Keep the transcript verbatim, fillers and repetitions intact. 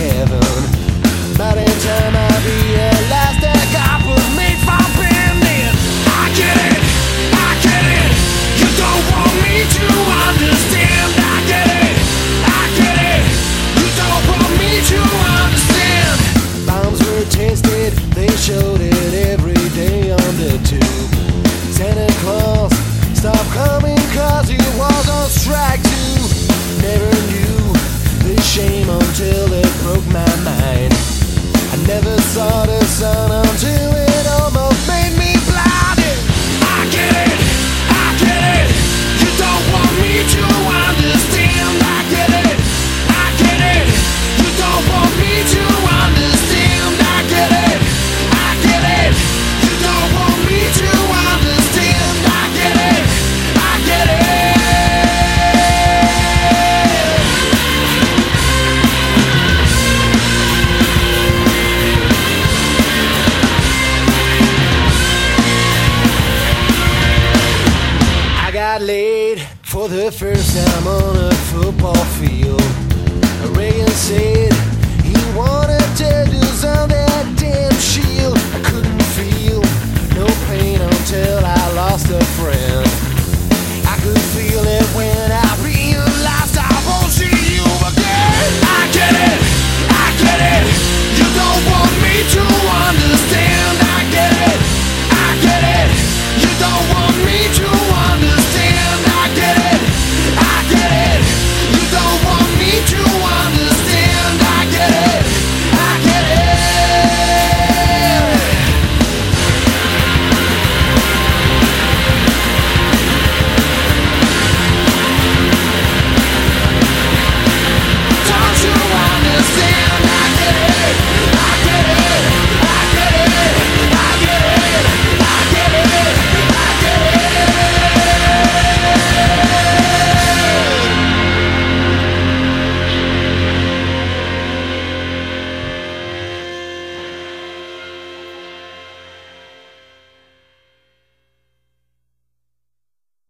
heaven. By the time I realized that God was made for bending. I get it, I get it. You don't want me to understand. I get it, I get it. You don't want me to understand. Bombs were tested, they showed it every day on the tube. Santa Claus stopped coming cause he was on strike too. Never knew the shame until it broke my mind. I never saw the sun until it almost made me blinded. I get it, I get it. You don't want me to understand. I get it, I get it. You don't want me to understand. I get it, I get it. You don't want me to understand. I get it, I get it. I got laid for the first time on a football field. Reagan said he wanted